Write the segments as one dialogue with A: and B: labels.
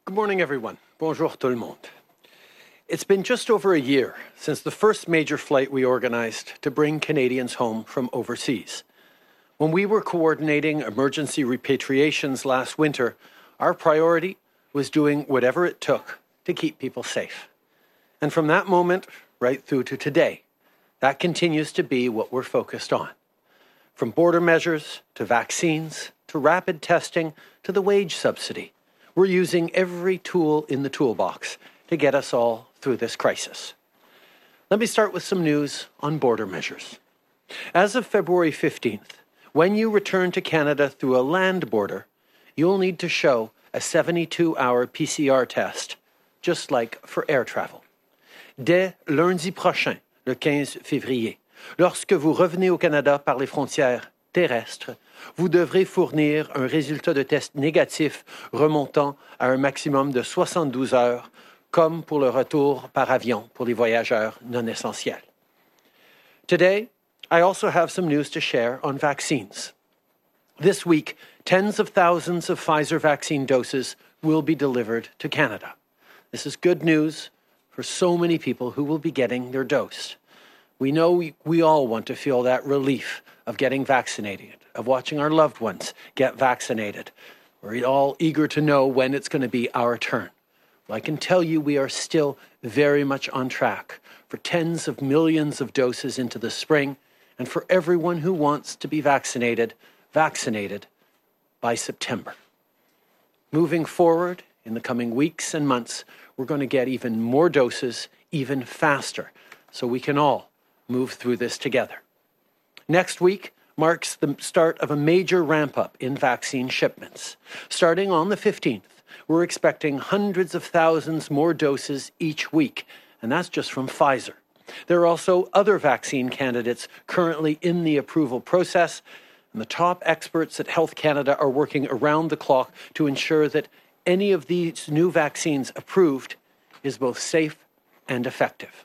A: Good morning, everyone. Bonjour tout le monde. It's been just over a year since the first major flight we organized to bring Canadians home from overseas. When we were coordinating emergency repatriations last winter, our priority was doing whatever it took to keep people safe. And from that moment right through to today, that continues to be what we're focused on. From border measures to vaccines to rapid testing to the wage subsidy, we're using every tool in the toolbox to get us all through this crisis. Let me start with some news on border measures. As of February 15th, when you return to Canada through a land border, you'll need to show a 72-hour PCR test, just like for air travel. Dès lundi prochain, le 15 février, lorsque vous revenez au Canada par les frontières terrestres, vous devrez fournir un résultat de test négatif remontant à un maximum de 72 heures, comme pour le retour par avion pour les voyageurs non essentiels. Today, I also have some news to share on vaccines. This week, tens of thousands of Pfizer vaccine doses will be delivered to Canada. This is good news for so many people who will be getting their dose. We know we all want to feel that relief of getting vaccinated, of watching our loved ones get vaccinated. We're all eager to know when it's going to be our turn. Well, I can tell you we are still very much on track for tens of millions of doses into the spring, and for everyone who wants to be vaccinated by September. Moving forward in the coming weeks and months, we're going to get even more doses, even faster, so we can all move through this together. Next week marks the start of a major ramp-up in vaccine shipments. Starting on the 15th, we're expecting hundreds of thousands more doses each week, and that's just from Pfizer. There are also other vaccine candidates currently in the approval process, and the top experts at Health Canada are working around the clock to ensure that any of these new vaccines approved is both safe and effective.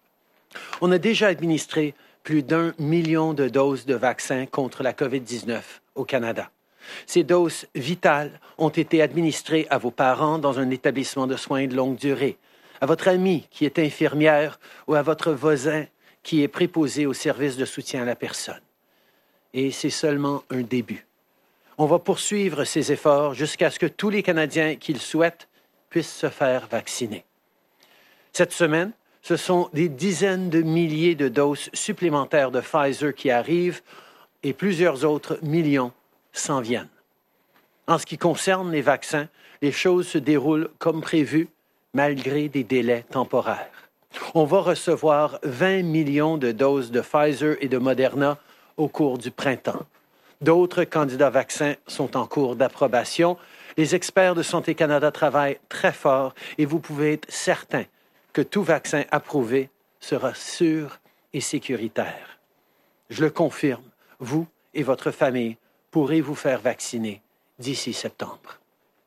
A: On a déjà administré plus d'1 million de doses de vaccins contre la COVID-19 au Canada. Ces doses vitales ont été administrées à vos parents dans un établissement de soins de longue durée, à votre amie qui est infirmière ou à votre voisin qui est préposé au service de soutien à la personne. Et c'est seulement un début. On va poursuivre ces efforts jusqu'à ce que tous les Canadiens qui le souhaitent puissent se faire vacciner. Cette semaine, ce sont des dizaines de milliers de doses supplémentaires de Pfizer qui arrivent et plusieurs autres millions s'en viennent. En ce qui concerne les vaccins, les choses se déroulent comme prévu, malgré des délais temporaires. On va recevoir 20 millions de doses de Pfizer et de Moderna au cours du printemps. D'autres candidats vaccins sont en cours d'approbation. Les experts de Santé Canada travaillent très fort et vous pouvez être certain que tout vaccin approuvé sera sûr et sécuritaire. Je le confirme, vous et votre famille pourrez vous faire vacciner d'ici septembre.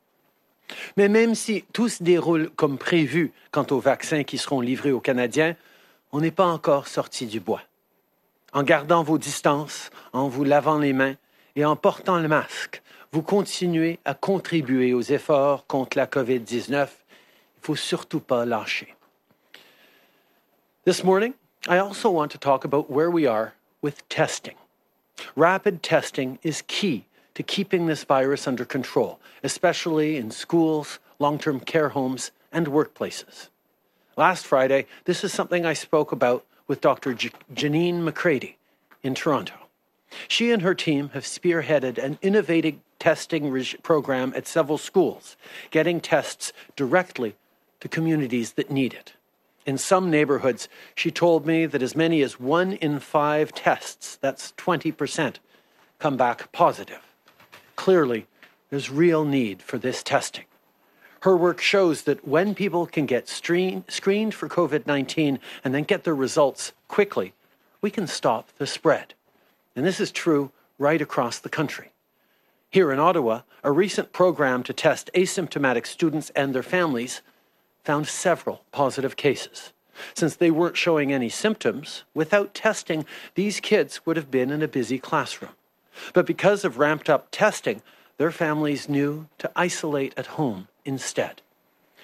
A: Mais même si tout se déroule comme prévu quant aux vaccins qui seront livrés aux Canadiens, on n'est pas encore sorti du bois. En gardant vos distances, en vous lavant les mains et en portant le masque, vous continuez à contribuer aux efforts contre la COVID-19. Il ne faut surtout pas lâcher. This morning, I also want to talk about where we are with testing. Rapid testing is key to keeping this virus under control, especially in schools, long-term care homes, and workplaces. Last Friday, this is something I spoke about with Dr. Janine McCready in Toronto. She and her team have spearheaded an innovative testing program at several schools, getting tests directly to communities that need it. In some neighborhoods, she told me that as many as 1 in 5 tests, that's 20%, come back positive. Clearly, there's real need for this testing. Her work shows that when people can get screened for COVID-19 and then get their results quickly, we can stop the spread. And this is true right across the country. Here in Ottawa, a recent program to test asymptomatic students and their families found several positive cases. Since they weren't showing any symptoms, without testing, these kids would have been in a busy classroom. But because of ramped-up testing, their families knew to isolate at home instead.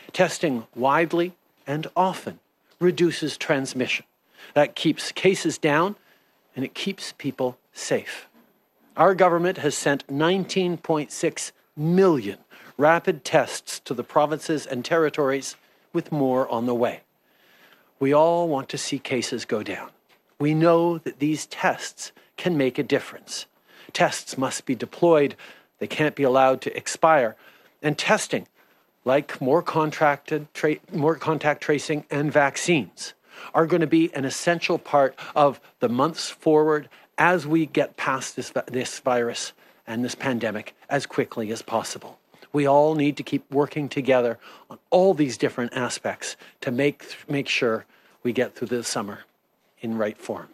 A: Testing widely and often reduces transmission. That keeps cases down and it keeps people safe. Our government has sent 19.6 million rapid tests to the provinces and territories, with more on the way. We all want to see cases go down. We know that these tests can make a difference. Tests must be deployed. They can't be allowed to expire. And testing, like more contact tracing and vaccines, are going to be an essential part of the months forward as we get past this virus and this pandemic as quickly as possible. We all need to keep working together on all these different aspects to make sure we get through the summer in right form.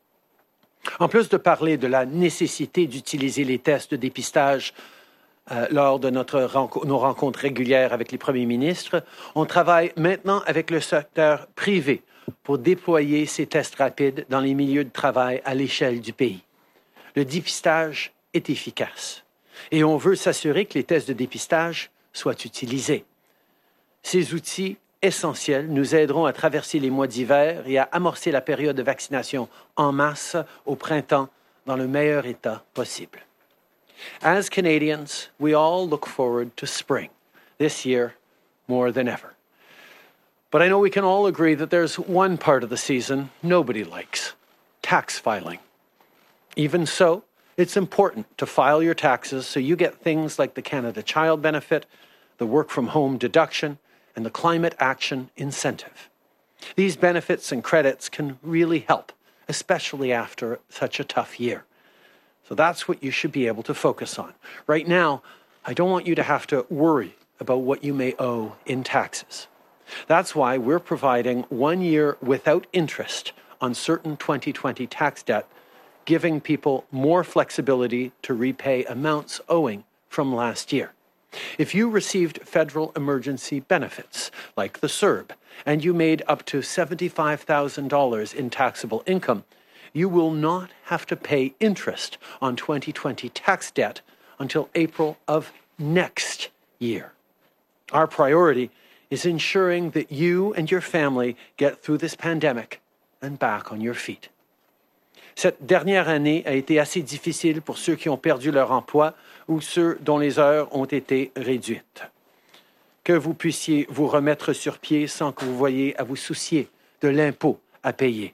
A: En plus de parler de la nécessité d'utiliser les tests de dépistage lors de nos rencontres régulières avec les premiers ministres, on travaille maintenant avec le secteur privé pour déployer ces tests rapides dans les milieux de travail à l'échelle du pays. Le dépistage est efficace et on veut s'assurer que les tests de dépistage soient utilisés. Ces outils essentiels nous aideront à traverser les mois d'hiver et à amorcer la période de vaccination en masse au printemps dans le meilleur état possible. As Canadians, we all look forward to spring, this year more than ever. But I know we can all agree that there's one part of the season nobody likes: tax filing. Even so, it's important to file your taxes so you get things like the Canada Child Benefit, the Work From Home deduction, and the Climate Action Incentive. These benefits and credits can really help, especially after such a tough year. So that's what you should be able to focus on. Right now, I don't want you to have to worry about what you may owe in taxes. That's why we're providing 1 year without interest on certain 2020 tax debt, giving people more flexibility to repay amounts owing from last year. If you received federal emergency benefits, like the CERB, and you made up to $75,000 in taxable income, you will not have to pay interest on 2020 tax debt until April of next year. Our priority is ensuring that you and your family get through this pandemic and back on your feet. Cette dernière année a été assez difficile pour ceux qui ont perdu leur emploi ou ceux dont les heures ont été réduites. Que vous puissiez vous remettre sur pied sans que vous voyiez à vous soucier de l'impôt à payer.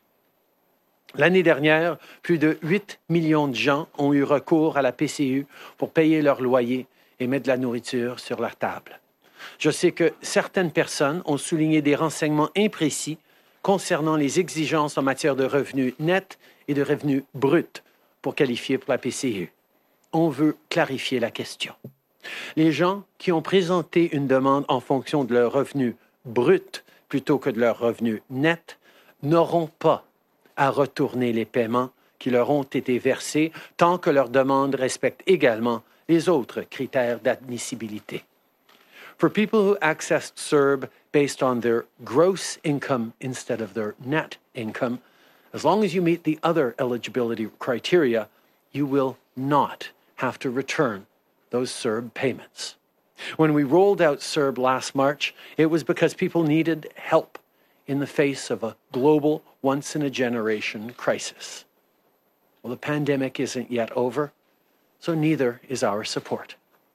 A: L'année dernière, plus de 8 millions de gens ont eu recours à la PCU pour payer leur loyer et mettre de la nourriture sur leur table. Je sais que certaines personnes ont souligné des renseignements imprécis concernant les exigences en matière de revenus nets et de revenus bruts pour qualifier pour la PCU. On veut clarifier la question. Les gens qui ont présenté une demande en fonction de leur revenu brut plutôt que de leur revenu net n'auront pas à retourner les paiements qui leur ont été versés tant que leur demande respecte également les autres critères d'admissibilité. For people who accessed CERB based on their gross income instead of their net income, as long as you meet the other eligibility criteria, you will not have to return those CERB payments. When we rolled out CERB last March, it was because people needed help in the face of a global, once-in-a-generation crisis. Well, the pandemic isn't yet over, so neither is our support.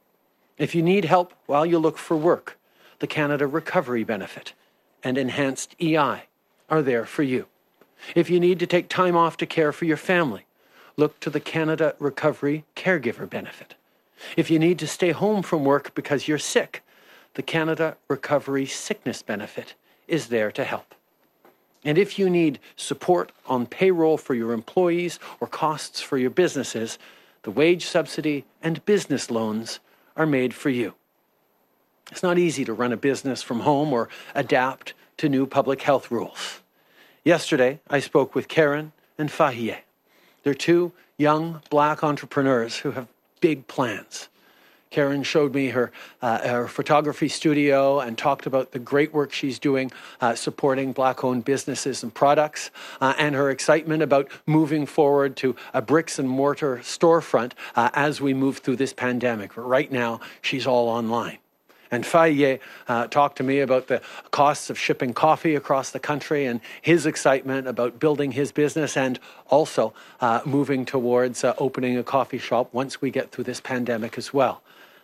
A: If you need help while you look for work, the Canada Recovery Benefit and Enhanced EI are there for you. If you need to take time off to care for your family, look to the Canada Recovery Caregiver Benefit. If you need to stay home from work because you're sick, the Canada Recovery Sickness Benefit is there to help. And if you need support on payroll for your employees or costs for your businesses, the wage subsidy and business loans are made for you. It's not easy to run a business from home or adapt to new public health rules. Yesterday, I spoke with Karen and Fahie. They're two young Black entrepreneurs who have big plans. Karen showed me her photography studio and talked about the great work she's doing supporting Black-owned businesses and products and her excitement about moving forward to a bricks-and-mortar storefront as we move through this pandemic. But right now, she's all online. And Faye talked to me about the costs of shipping coffee across the country and his excitement about building his business and also moving towards opening a coffee shop once we get through this pandemic as well.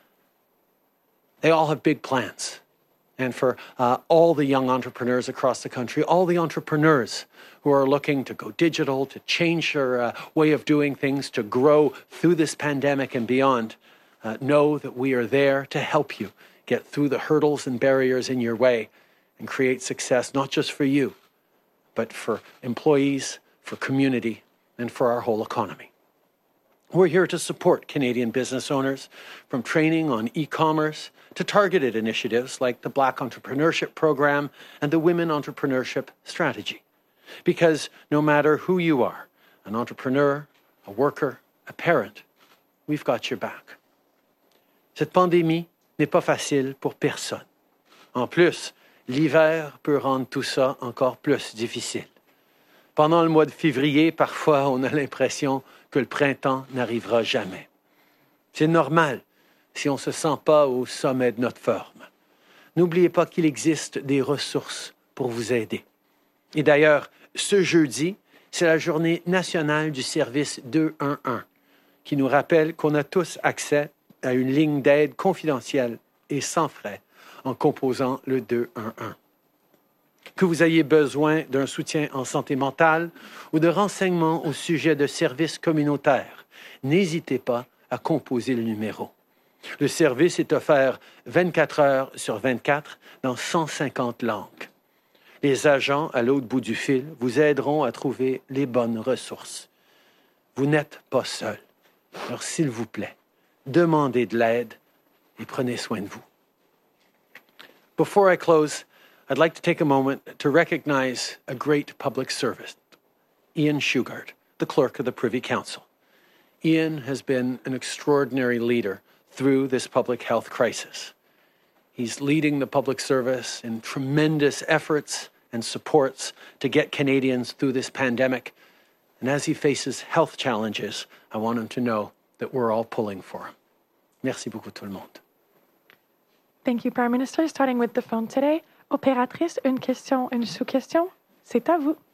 A: They all have big plans. And for all the young entrepreneurs across the country, all the entrepreneurs who are looking to go digital, to change their way of doing things, to grow through this pandemic and beyond, know that we are there to help you get through the hurdles and barriers in your way and create success, not just for you, but for employees, for community, and for our whole economy. We're here to support Canadian business owners, from training on e-commerce to targeted initiatives like the Black Entrepreneurship Program and the Women Entrepreneurship Strategy. Because no matter who you are, an entrepreneur, a worker, a parent, we've got your back. Cette pandémie n'est pas facile pour personne. En plus, l'hiver peut rendre tout ça encore plus difficile. Pendant le mois de février, parfois, on a l'impression que le printemps n'arrivera jamais. C'est normal si on ne se sent pas au sommet de notre forme. N'oubliez pas qu'il existe des ressources pour vous aider. Et d'ailleurs, ce jeudi, c'est la journée nationale du service 211, qui nous rappelle qu'on a tous accès à une ligne d'aide confidentielle et sans frais en composant le 211. Que vous ayez besoin d'un soutien en santé mentale ou de renseignements au sujet de services communautaires, n'hésitez pas à composer le numéro. Le service est offert 24 heures sur 24 dans 150 langues. Les agents à l'autre bout du fil vous aideront à trouver les bonnes ressources. Vous n'êtes pas seul. Alors, s'il vous plaît, demandez de l'aide et prenez soin de vous. Before I close, I'd like to take a moment to recognize a great public servant, Ian Shugart, the clerk of the Privy Council. Ian has been an extraordinary leader through this public health crisis. He's leading the public service in tremendous efforts and supports to get Canadians through this pandemic. And as he faces health challenges, I want him to know that we're all pulling for him. Merci beaucoup tout le monde.
B: Thank you, Prime Minister. Starting with the phone today. Opératrice, une question, une sous-question. C'est à vous.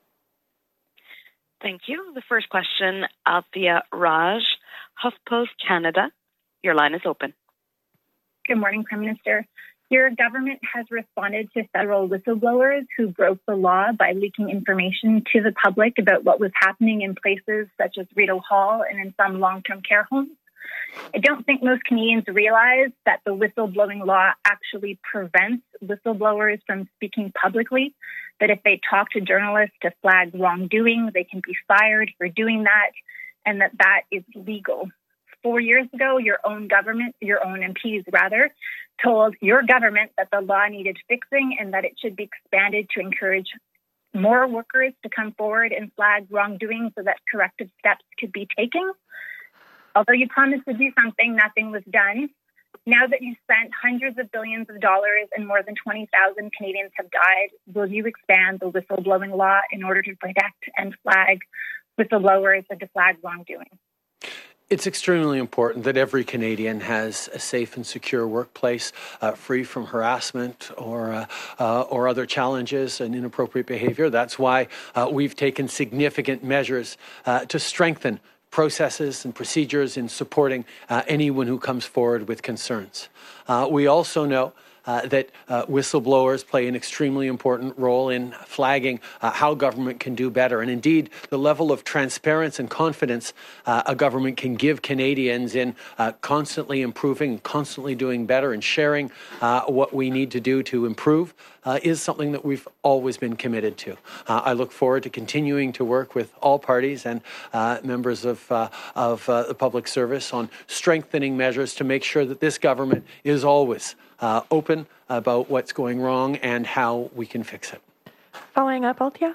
C: Thank you. The first question, Althea Raj, HuffPost Canada. Your line is open.
D: Good morning, Prime Minister. Your government has responded to federal whistleblowers who broke the law by leaking information to the public about what was happening in places such as Rideau Hall and in some long-term care homes. I don't think most Canadians realize that the whistleblowing law actually prevents whistleblowers from speaking publicly, that if they talk to journalists to flag wrongdoing, they can be fired for doing that, and that that is legal. 4 years ago, your own government, your own MPs rather, told your government that the law needed fixing and that it should be expanded to encourage more workers to come forward and flag wrongdoing so that corrective steps could be taken. Although you promised to do something, nothing was done. Now that you've spent hundreds of billions of dollars and more than 20,000 Canadians have died, will you expand the whistleblowing law in order to protect and flag whistleblowers and to flag wrongdoing?
A: It's extremely important that every Canadian has a safe and secure workplace, free from harassment or other challenges and inappropriate behavior. That's why we've taken significant measures to strengthen processes and procedures in supporting anyone who comes forward with concerns. We also know that whistleblowers play an extremely important role in flagging how government can do better. And indeed, the level of transparency and confidence a government can give Canadians in constantly improving, constantly doing better and sharing what we need to do to improve is something that we've always been committed to. I look forward to continuing to work with all parties and members of the public service on strengthening measures to make sure that this government is always open about what's going wrong and how we can fix it.
B: Following up, Althea?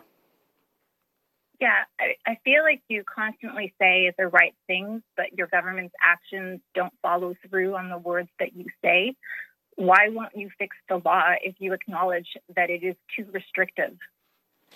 D: Yeah, I feel like you constantly say the right things, but your government's actions don't follow through on the words that you say. Why won't you fix the law if you acknowledge that it is too restrictive?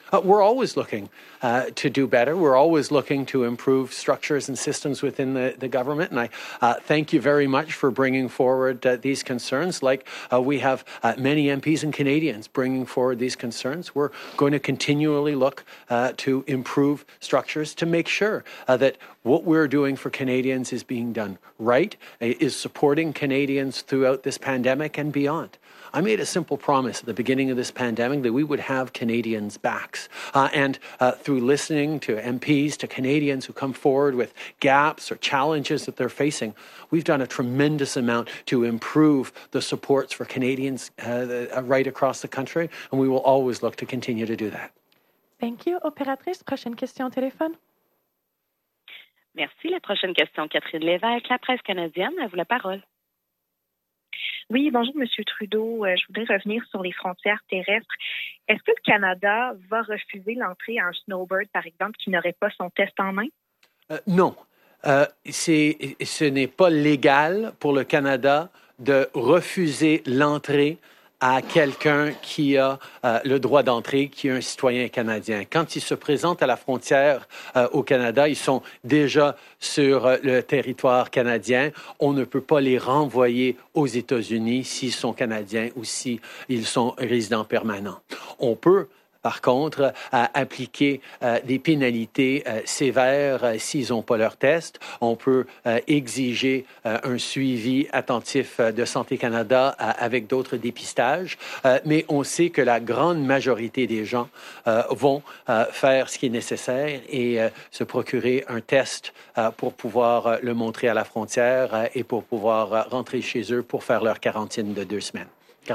A: We're always looking to do better. We're always looking to improve structures and systems within the government. And I thank you very much for bringing forward these concerns. Like we have many MPs and Canadians bringing forward these concerns. We're going to continually look to improve structures to make sure that what we're doing for Canadians is being done right, is supporting Canadians throughout this pandemic and beyond. I made a simple promise at the beginning of this pandemic that we would have Canadians' backs. And through listening to MPs, to Canadians who come forward with gaps or challenges that they're facing, we've done a tremendous amount to improve the supports for Canadians right across the country. And we will always look to continue to do that.
B: Thank you. Opératrice, prochaine question au téléphone.
C: Merci. La prochaine question, Catherine Lévesque, La Presse canadienne, à vous la parole.
D: Oui, bonjour, M. Trudeau. Je voudrais revenir sur les frontières terrestres. Est-ce que le Canada va refuser l'entrée à un snowbird, par exemple, qui n'aurait pas son test en main?
A: Non. Ce n'est pas légal pour le Canada de refuser l'entrée à quelqu'un qui a le droit d'entrée, qui est un citoyen canadien. Quand ils se présentent à la frontière au Canada, ils sont déjà sur le territoire canadien. On ne peut pas les renvoyer aux États-Unis s'ils sont canadiens ou s'ils sont résidents permanents. On peut par contre, appliquer des pénalités sévères s'ils n'ont pas leur test. On peut exiger un suivi attentif de Santé Canada avec d'autres dépistages. Mais on sait que la grande majorité des gens vont faire ce qui est nécessaire et se procurer un test pour pouvoir le montrer à la frontière et pour pouvoir rentrer chez eux pour faire leur quarantaine de 2 semaines.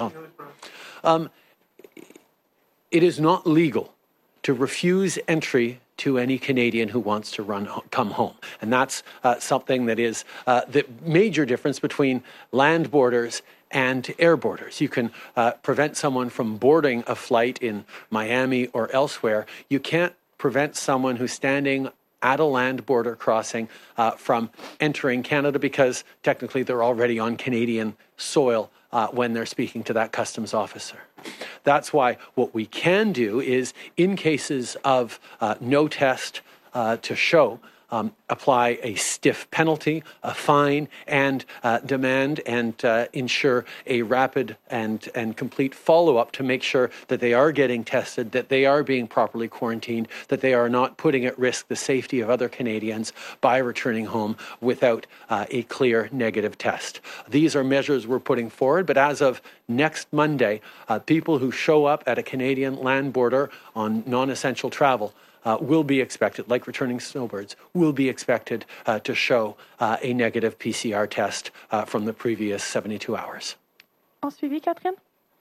A: It is not legal to refuse entry to any Canadian who wants to come home. And that's something that is the major difference between land borders and air borders. You can prevent someone from boarding a flight in Miami or elsewhere. You can't prevent someone who's standing at a land border crossing from entering Canada because technically they're already on Canadian soil when they're speaking to that customs officer. That's why what we can do is, in cases of no test to show, apply a stiff penalty, a fine, and demand and ensure a rapid and complete follow-up to make sure that they are getting tested, that they are being properly quarantined, that they are not putting at risk the safety of other Canadians by returning home without a clear negative test. These are measures we're putting forward, but as of next Monday, people who show up at a Canadian land border on non-essential travel will be expected, like returning snowbirds, will be expected to show a negative PCR test from the previous 72 hours.
B: En suivi, Catherine?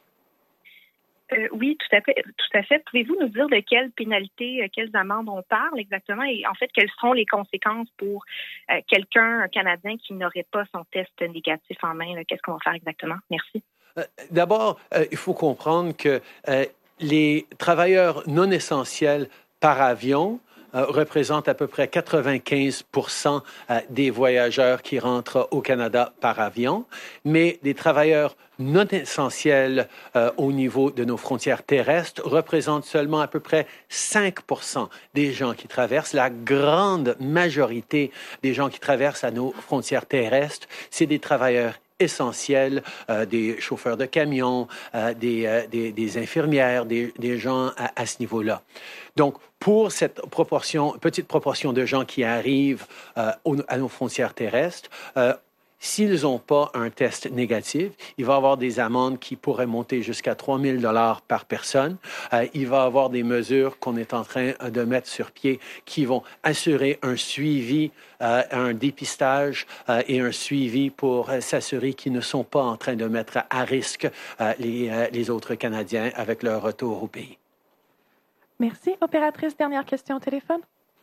D: Oui, tout à fait. Pouvez-vous nous dire de quelles pénalités, quelles amendes on parle exactement et en fait, quelles seront les conséquences pour quelqu'un, un Canadien qui n'aurait pas son test négatif en main? Qu'est-ce qu'on va faire exactement? Merci.
A: D'abord, il faut comprendre que les travailleurs non essentiels par avion représente à peu près 95% des voyageurs qui rentrent au Canada par avion, mais des travailleurs non essentiels au niveau de nos frontières terrestres représentent seulement à peu près 5% des gens qui traversent. La grande majorité des gens qui traversent à nos frontières terrestres, c'est des travailleurs essentiels, des chauffeurs de camions, des infirmières, des gens à ce niveau-là. Donc, pour cette petite proportion de gens qui arrivent à nos frontières terrestres, s'ils n'ont pas un test négatif, il va y avoir des amendes qui pourraient monter jusqu'à 3 000 $ par personne. Il va y avoir des mesures qu'on est en train de mettre sur pied qui vont assurer un suivi, un dépistage et un suivi pour s'assurer qu'ils ne sont pas en train de mettre à risque les autres Canadiens avec leur retour au pays.
B: Merci. Opératrice, dernière question au téléphone.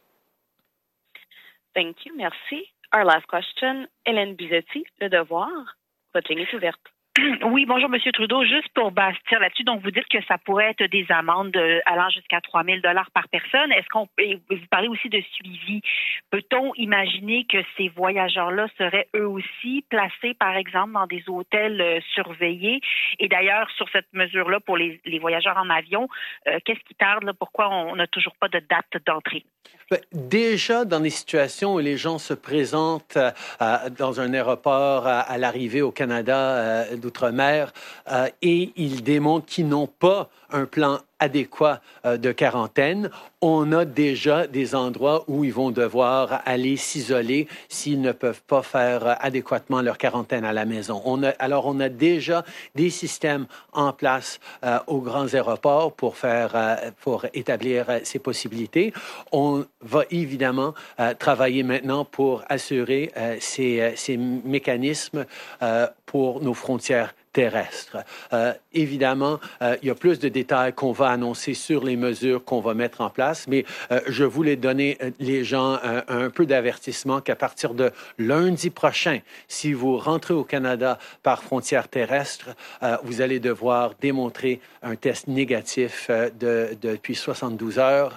C: Thank you. Merci. Our last question, Hélène Bizetti, Le Devoir. Votre ligne est ouverte. Oui, bonjour, Monsieur Trudeau. Juste pour bâtir là-dessus, donc vous dites que ça pourrait être des amendes allant jusqu'à 3 000 $ par personne. Vous parlez aussi de suivi. Peut-on imaginer que ces voyageurs-là seraient eux aussi placés, par exemple, dans des hôtels surveillés? Et d'ailleurs, sur cette mesure-là, pour les voyageurs en avion, qu'est-ce qui tarde, là? Pourquoi on n'a toujours pas de date d'entrée?
A: Déjà, dans des situations où les gens se présentent dans un aéroport à l'arrivée au Canada d'outre-mer et ils démontrent qu'ils n'ont pas un plan adéquat de quarantaine, on a déjà des endroits où ils vont devoir aller s'isoler s'ils ne peuvent pas faire adéquatement leur quarantaine à la maison. On a déjà des systèmes en place aux grands aéroports pour établir ces possibilités. On va évidemment travailler maintenant pour assurer ces mécanismes pour nos frontières terrestres. Évidemment, il y a plus de détails qu'on va annoncer sur les mesures qu'on va mettre en place, mais je voulais donner les gens un peu d'avertissement qu'à partir de lundi prochain, si vous rentrez au Canada par frontière terrestre, vous allez devoir démontrer un test négatif depuis 72 heures.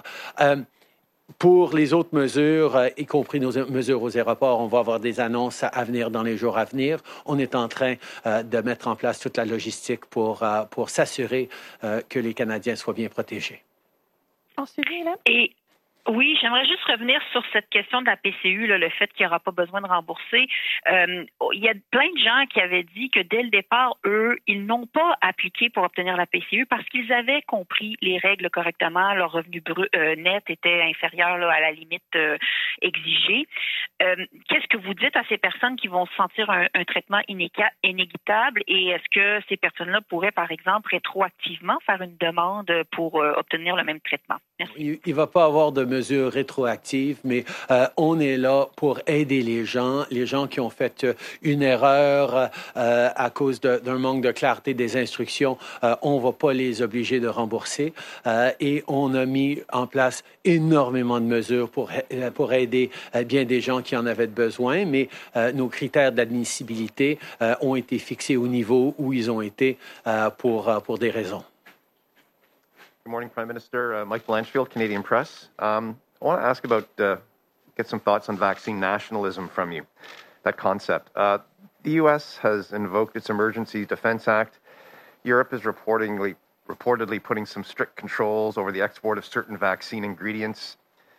A: Pour les autres mesures, y compris nos mesures aux aéroports, on va avoir des annonces à venir dans les jours à venir. On est en train de mettre en place toute la logistique pour s'assurer que les Canadiens soient bien protégés.
B: Ensuite, Hélène?
C: Oui, j'aimerais juste revenir sur cette question de la PCU, le fait qu'il n'y aura pas besoin de rembourser. Il y a plein de gens qui avaient dit que dès le départ, eux, ils n'ont pas appliqué pour obtenir la PCU parce qu'ils avaient compris les règles correctement. Leur revenu net était inférieur à la limite exigée. Qu'est-ce que vous dites à ces personnes qui vont sentir un traitement inéquitable et est-ce que ces personnes-là pourraient, par exemple, rétroactivement faire une demande pour obtenir le même traitement? Merci.
A: Il ne va pas avoir de mesures rétroactives, mais on est là pour aider les gens qui ont fait une erreur à cause d'un manque de clarté des instructions. On ne va pas les obliger de rembourser et on a mis en place énormément de mesures pour aider bien des gens qui en avaient besoin, mais nos critères d'admissibilité ont été fixés au niveau où ils ont été pour des raisons.
E: Good morning, Prime Minister. Mike Blanchfield, Canadian Press. I want to ask about, get some thoughts on vaccine nationalism from you, that concept. The U.S. has invoked its Emergency Defense Act. Europe is reportedly putting some strict controls over the export of certain vaccine ingredients.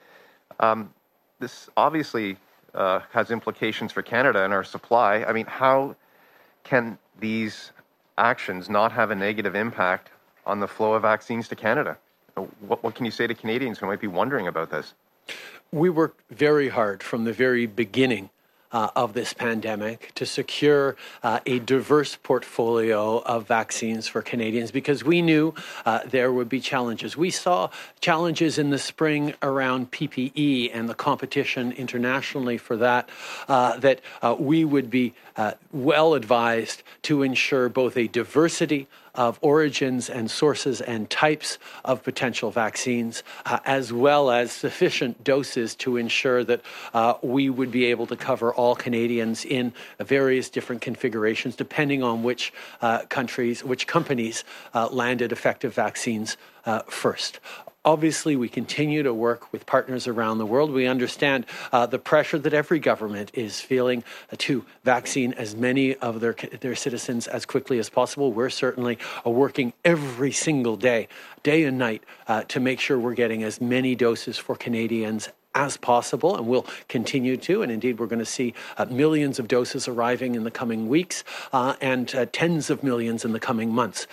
E: This obviously has implications for Canada and our supply. I mean, how can these actions not have a negative impact on the flow of vaccines to Canada? What can you say to Canadians who might be wondering about this?
A: We worked very hard from the very beginning of this pandemic to secure a diverse portfolio of vaccines for Canadians because we knew there would be challenges. We saw challenges in the spring around PPE and the competition internationally for that, we would be well advised to ensure both a diversity of origins and sources and types of potential vaccines, as well as sufficient doses to ensure that we would be able to cover all Canadians in various different configurations, depending on which companies landed effective vaccines first. Obviously, we continue to work with partners around the world. We understand the pressure that every government is feeling to vaccine as many of their citizens as quickly as possible. We're certainly working every single day and night, to make sure we're getting as many doses for Canadians as possible, and we'll continue to. And indeed, we're going to see millions of doses arriving in the coming weeks and tens of millions in the coming months.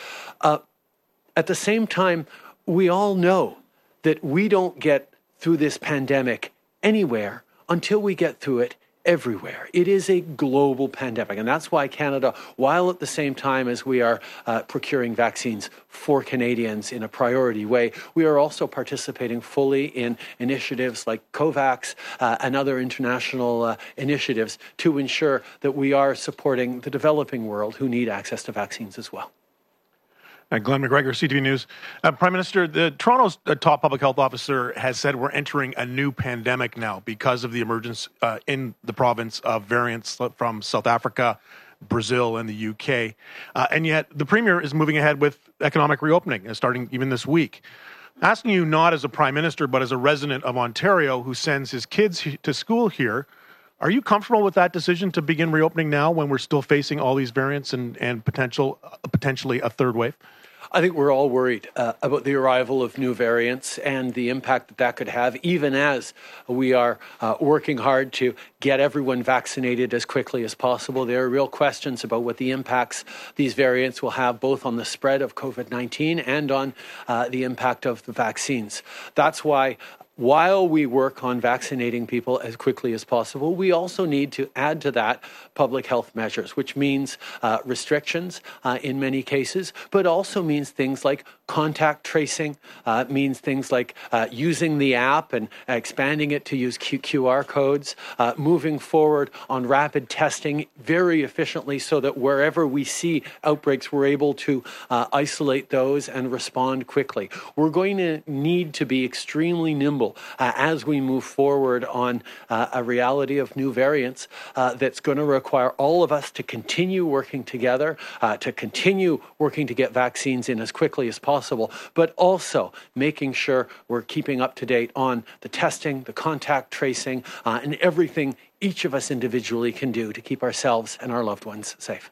A: At the same time, we all know that we don't get through this pandemic anywhere until we get through it everywhere. It is a global pandemic, and that's why Canada, while at the same time as we are procuring vaccines for Canadians in a priority way, we are also participating fully in initiatives like COVAX and other international initiatives to ensure that we are supporting the developing world who need access to vaccines as well.
F: Glenn McGregor, CTV News. Prime Minister, Toronto's top public health officer has said we're entering a new pandemic now because of the emergence in the province of variants from South Africa Brazil, and the UK. And yet the Premier is moving ahead with economic reopening, starting even this week. Asking you not as a Prime Minister, but as a resident of Ontario who sends his kids to school here, are you comfortable with that decision to begin reopening now when we're still facing all these variants and potentially a third wave?
A: I think we're all worried about the arrival of new variants and the impact that that could have, even as we are working hard to get everyone vaccinated as quickly as possible. There are real questions about what the impacts these variants will have both on the spread of COVID-19 and on the impact of the vaccines. That's why while we work on vaccinating people as quickly as possible, we also need to add to that public health measures, which means restrictions in many cases, but also means things like contact tracing, means things like using the app and expanding it to use QR codes, moving forward on rapid testing very efficiently so that wherever we see outbreaks, we're able to isolate those and respond quickly. We're going to need to be extremely nimble as we move forward on a reality of new variants that's going to require all of us to continue working together, to continue working to get vaccines in as quickly as possible, but also making sure we're keeping up to date on the testing, the contact tracing, and everything each of us individually can do to keep ourselves and our loved ones safe.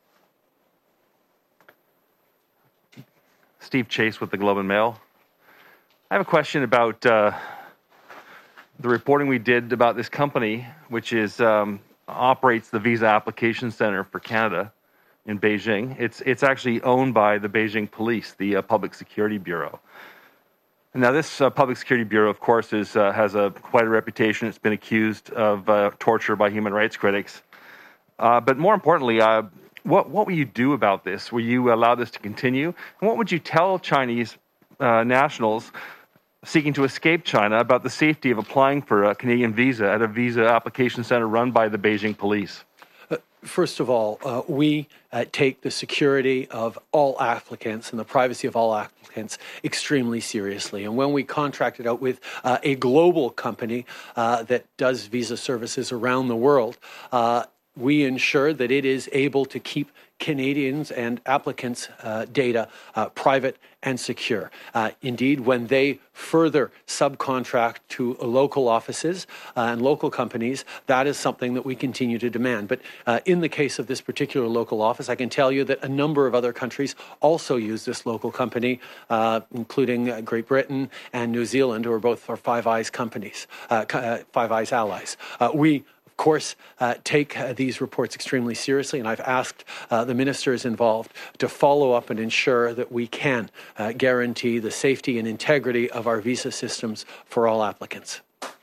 G: Steve Chase with the Globe and Mail. I have a question about the reporting we did about this company, which is operates the Visa Application Center for Canada in Beijing. It's actually owned by the Beijing Police, the Public Security Bureau. And now this Public Security Bureau, of course, has quite a reputation. It's been accused of torture by human rights critics. But more importantly, what will you do about this? Will you allow this to continue? And what would you tell Chinese nationals seeking to escape China about the safety of applying for a Canadian visa at a visa application center run by the Beijing Police?
A: First of all, we take the security of all applicants and the privacy of all applicants extremely seriously. And when we contracted out with a global company that does visa services around the world, we ensure that it is able to keep Canadians and applicants' data private and secure. Indeed, when they further subcontract to local offices and local companies, that is something that we continue to demand. But in the case of this particular local office, I can tell you that a number of other countries also use this local company, including Great Britain and New Zealand, who are both our Five Eyes companies, Five Eyes allies. We of course, take these reports extremely seriously, and I've asked the ministers involved to follow up and ensure that we can guarantee the safety and integrity of our visa systems for all applicants.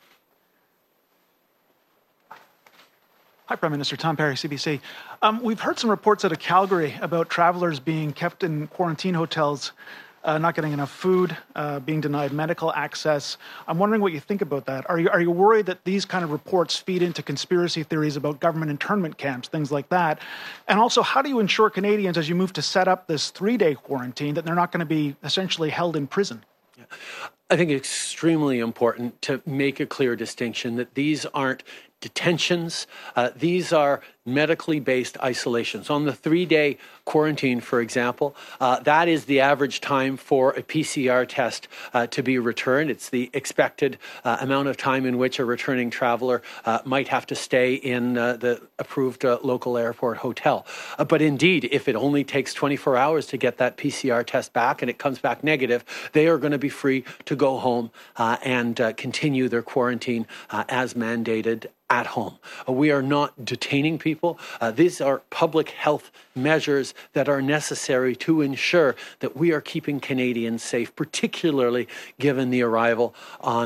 H: Hi, Prime Minister. Tom Perry, CBC. We've heard some reports out of Calgary about travelers being kept in quarantine hotels, not getting enough food, being denied medical access. I'm wondering what you think about that. Are you worried that these kind of reports feed into conspiracy theories about government internment camps, things like that? And also, how do you ensure Canadians, as you move to set up this 3-day quarantine, that they're not going to be essentially held in prison?
A: I think it's extremely important to make a clear distinction that these aren't detentions. These are medically based isolations. On the 3-day quarantine, for example, that is the average time for a PCR test to be returned. It's the expected amount of time in which a returning traveler might have to stay in the approved local airport hotel. But indeed, if it only takes 24 hours to get that PCR test back and it comes back negative, they are going to be free to go home and continue their quarantine as mandated at home. We are not detaining people. These are public health measures that are necessary to ensure that we are keeping Canadians safe, particularly given the arrival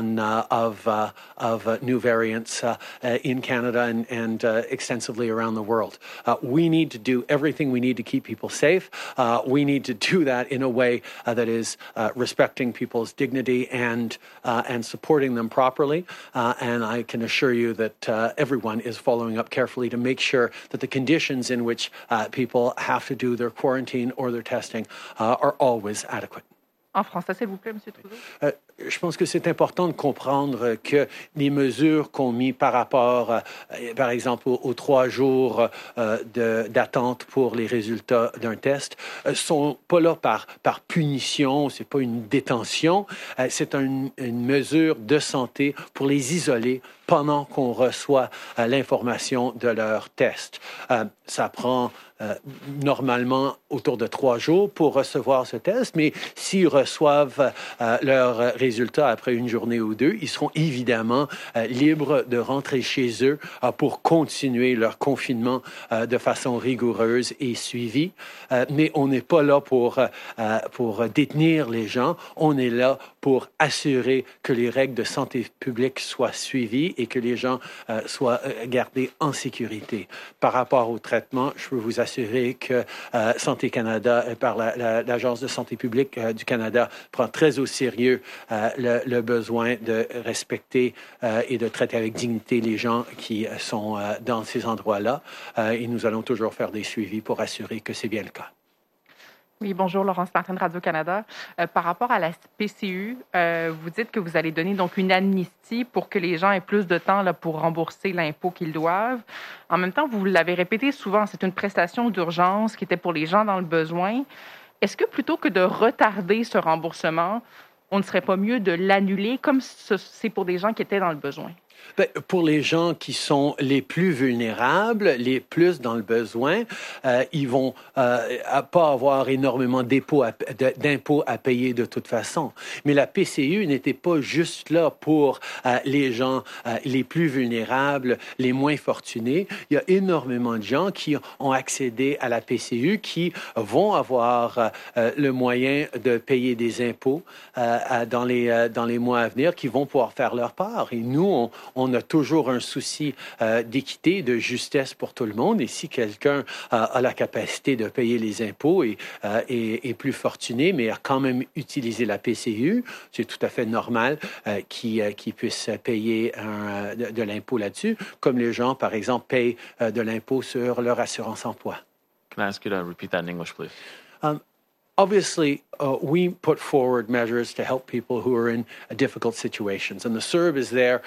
A: of new variants in Canada and extensively around the world. We need to do everything we need to keep people safe. We need to do that in a way that is respecting people's dignity and supporting them properly. And I can assure you that everyone is following up carefully to make sure that the conditions in which people have to do their quarantine or their testing are always adequate.
I: En français, s'il vous plaît, Monsieur Trudeau.
A: je pense que c'est important de comprendre que les mesures qu'on mis par rapport, par exemple, aux 3 jours d'attente pour les résultats d'un test, sont pas là par punition, c'est pas une détention, c'est une mesure de santé pour les isoler pendant qu'on reçoit l'information de leur test. Ça prend normalement autour de 3 jours pour recevoir ce test, mais s'ils reçoivent leurs résultats après une journée ou 2, ils seront évidemment libres de rentrer chez eux pour continuer leur confinement de façon rigoureuse et suivie. Mais on n'est pas là pour détenir les gens, on est là pour assurer que les règles de santé publique soient suivies et que les gens soient gardés en sécurité. Par rapport au traitement, je peux vous assurer que Santé Canada, par l'Agence de santé publique du Canada, prend très au sérieux le besoin de respecter et de traiter avec dignité les gens qui sont dans ces endroits-là. Et nous allons toujours faire des suivis pour assurer que c'est bien le cas.
I: Oui, bonjour, Laurence Martin de Radio-Canada. Par rapport à la PCU, vous dites que vous allez donner donc une amnistie pour que les gens aient plus de temps là, pour rembourser l'impôt qu'ils doivent. En même temps, vous l'avez répété souvent, c'est une prestation d'urgence qui était pour les gens dans le besoin. Est-ce que plutôt que de retarder ce remboursement, on ne serait pas mieux de l'annuler comme c'est pour des gens qui étaient dans le besoin?
A: Bien, pour les gens qui sont les plus vulnérables, les plus dans le besoin, ils vont pas avoir énormément d'impôts à payer de toute façon. Mais la PCU n'était pas juste là pour les gens les plus vulnérables, les moins fortunés. Il y a énormément de gens qui ont accédé à la PCU qui vont avoir le moyen de payer des impôts dans les mois à venir, qui vont pouvoir faire leur part. Et nous, on a toujours un souci d'équité, de justesse pour tout le monde. Et si quelqu'un a la capacité de payer les impôts et est plus fortuné, mais a quand même utilisé la PCU, c'est tout à fait normal qu'il puisse payer de l'impôt là-dessus, comme les gens, par exemple, payent de l'impôt sur leur assurance-emploi.
J: Can I ask you to repeat that in English, please?
A: Obviously, we put forward measures to help people who are in difficult situations, and the CERB is there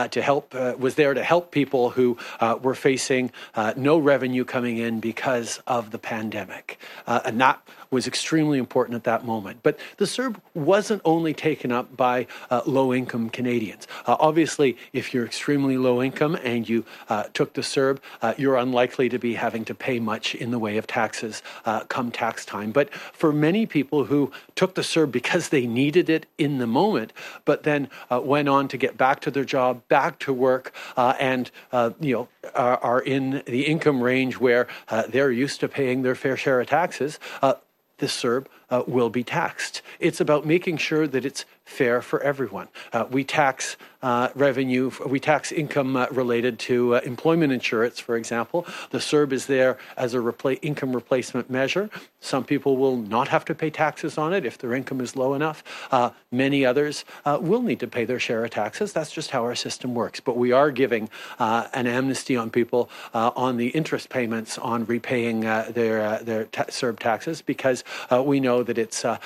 A: was there to help people who were facing no revenue coming in because of the pandemic, and that was extremely important at that moment. But the CERB wasn't only taken up by low-income Canadians. Obviously, if you're extremely low income and you took the CERB, you're unlikely to be having to pay much in the way of taxes come tax time. But for many people who took the CERB because they needed it in the moment, but then went on to get back to their job, back to work, and are in the income range where they're used to paying their fair share of taxes, the CERB will be taxed. It's about making sure that it's fair for everyone. We tax revenue, we tax income related to employment insurance, for example. The CERB is there as a income replacement measure. Some people will not have to pay taxes on it if their income is low enough. Many others will need to pay their share of taxes. That's just how our system works. But we are giving an amnesty on people on the interest payments on repaying their CERB taxes, because we know that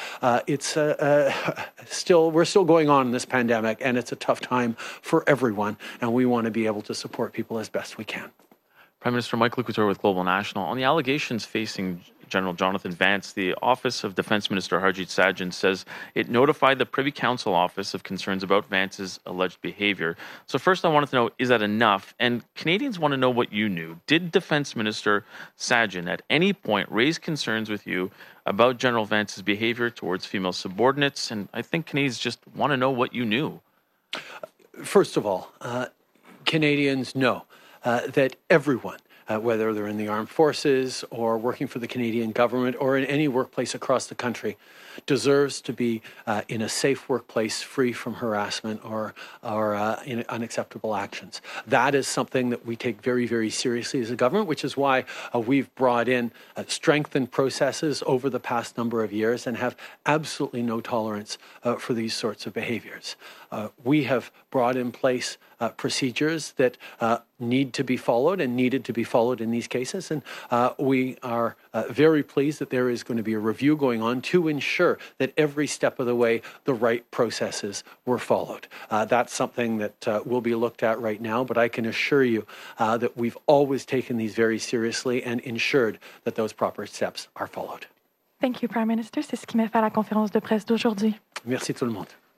A: we're still going on in this pandemic, and it's a tough time for everyone, and we want to be able to support people as best we can.
J: Prime Minister Michael Couture with Global National. On the allegations facing General Jonathan Vance, the Office of Defense Minister Harjit Sajjan says it notified the Privy Council office of concerns about Vance's alleged behavior. So first I wanted to know, is that enough? And Canadians want to know what you knew. Did Defense Minister Sajjan at any point raise concerns with you about General Vance's behavior towards female subordinates? And I think Canadians just want to know what you knew.
A: First of all, Canadians know that everyone, whether they're in the armed forces or working for the Canadian government or in any workplace across the country, deserves to be in a safe workplace free from harassment or in unacceptable actions. That is something that we take very, very seriously as a government, which is why we've brought in strengthened processes over the past number of years and have absolutely no tolerance for these sorts of behaviors. We have brought in place procedures that need to be followed and needed to be followed followed in these cases. And we are very pleased that there is going to be a review going on to ensure that every step of the way the right processes were followed. That's something that will be looked at right now, but I can assure you that we've always taken these very seriously and ensured that those proper steps are followed.
B: Thank you, Prime Minister. C'est ce qui met fin à la conférence de presse d'aujourd'hui.
A: Merci tout le monde.